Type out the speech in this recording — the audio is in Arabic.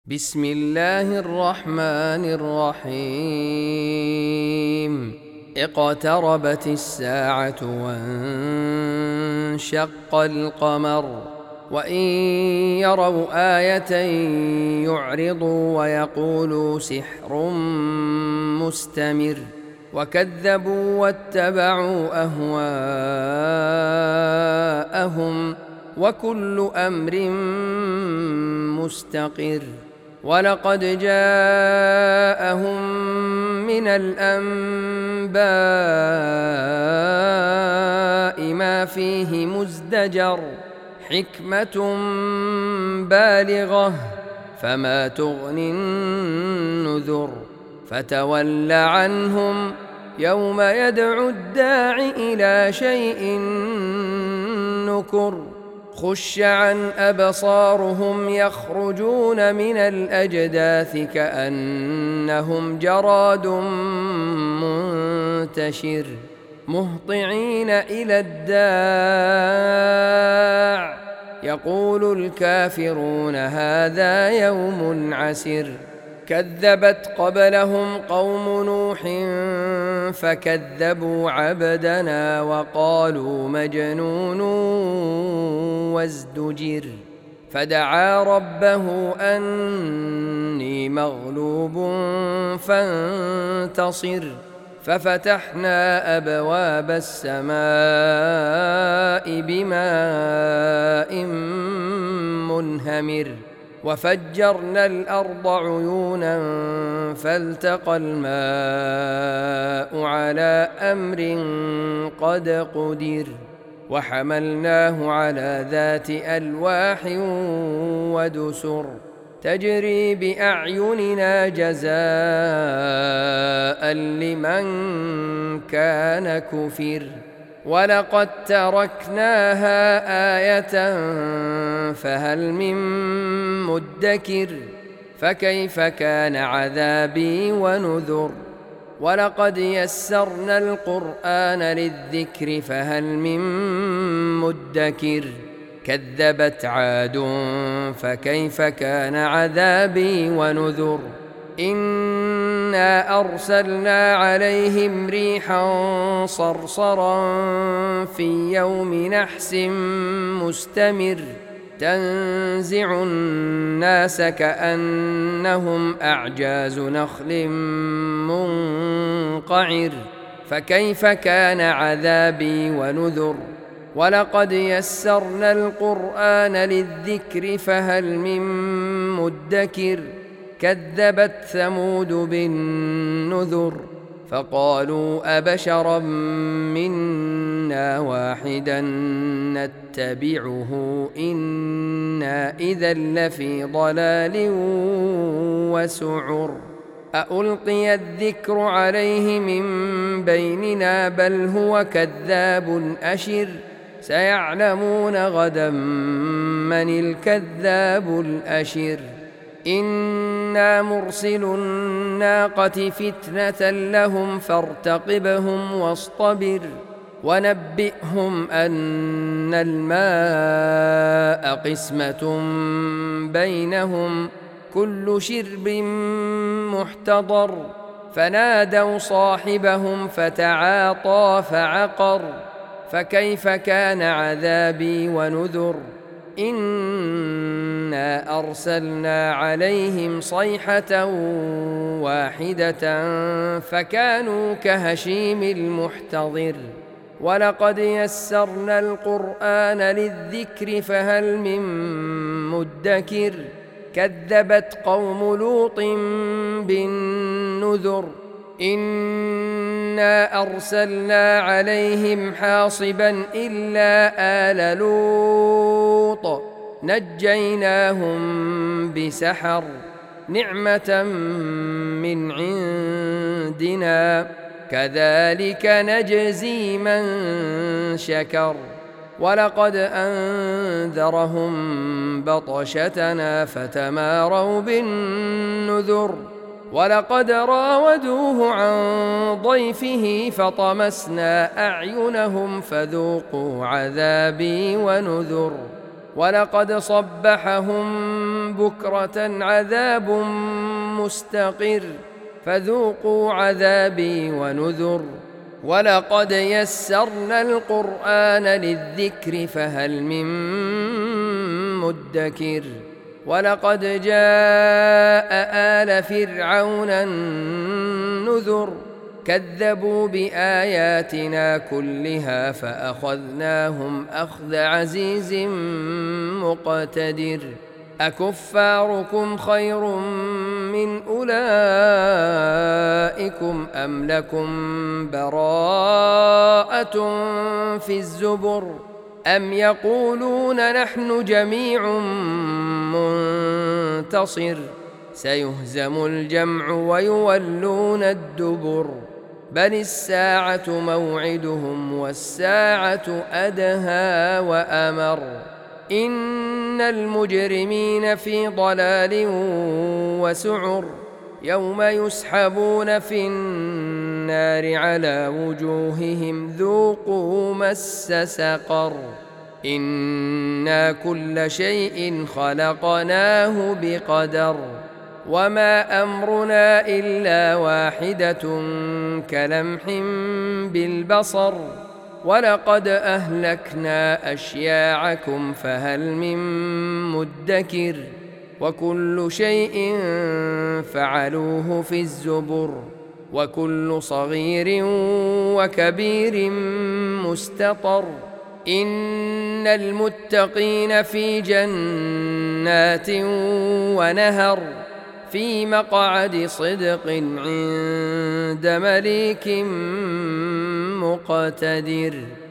بسم الله الرحمن الرحيم. اقتربت الساعة وانشق القمر وإن يروا آية يعرضوا ويقولوا سحر مستمر وكذبوا واتبعوا أهواءهم وكل أمر مستقر. ولقد جاءهم من الأنباء ما فيه مزدجر حكمة بالغة فما تغني النذر فتول عنهم يوم يدعو الداع إلى شيء نكر خش عن أبصارهم يخرجون من الأجداث كأنهم جراد منتشر مهطعين إلى الداع يقول الكافرون هذا يوم عسر. كذبت قبلهم قوم نوح فكذبوا عبدنا وقالوا مجنون وازدجر فدعا ربه أني مغلوب فانتصر ففتحنا أبواب السماء بماء منهمر وفجرنا الأرض عيونا فالتقى الماء على أمر قد قدر وحملناه على ذات ألواح ودسر تجري بأعيننا جزاء لمن كان كفر. ولقد تركناها آية فهل من مدكر فكيف كان عذابي ونذر. ولقد يسرنا القرآن للذكر فهل من مدكر كذبت عاد فكيف كان عذابي ونذر. إنا أرسلنا عليهم ريحا صرصرا في يوم نحس مستمر تنزع الناس كأنهم أعجاز نخل منقعر فكيف كان عذابي ونذر. ولقد يسرنا القرآن للذكر فهل من مدكر كذبت ثمود بالنذر فقالوا أبشرا منا واحدا نتبعه إنا إذا لفي ضلال وسعر. أألقي الذكر عليه من بيننا بل هو كذاب أشر سيعلمون غدا من الكذاب الأشر. إنا مرسل الناقة فتنة لهم فارتقبهم واصطبر ونبئهم أن الماء قسمة بينهم كل شرب محتضر فنادوا صاحبهم فتعاطى فعقر فكيف كان عذابي ونذر. إنا أرسلنا عليهم صيحة واحدة فكانوا كهشيم المحتضر. ولقد يسرنا القرآن للذكر فهل من مدكر كذبت قوم لوط بالنذر. إنا أرسلنا عليهم حاصبا إلا آل لوط نجيناهم بسحر نعمة من عندنا كذلك نجزي من شكر. ولقد أنذرهم بطشتنا فتماروا بالنذر. ولقد راودوه عن ضيفه فطمسنا أعينهم فذوقوا عذابي ونذر. ولقد صبحهم بكرة عذاب مستقر فذوقوا عذابي ونذر ولقد يسرنا القرآن للذكر فهل من مدكر ولقد جاء آل فرعون النذر كذبوا بآياتنا كلها فأخذناهم أخذ عزيز مقتدر أكفاركم خير من أولئكم أم لكم براءة في الزبر أم يقولون نحن جميع منتصر سيهزم الجمع ويولون الدبر بل الساعة موعدهم والساعة أدهى وأمر إن المجرمين في ضلال وسعر يوم يسحبون في النار على وجوههم ذوقوا مس سقر إنا كل شيء خلقناه بقدر وما أمرنا إلا واحدة كلمح بالبصر ولقد أهلكنا أشياعكم فهل من مدكر وكل شيء فعلوه في الزبر وكل صغير وكبير مستطر إن المتقين في جنات ونهر في مقعد صدق عند مليك مقتدر.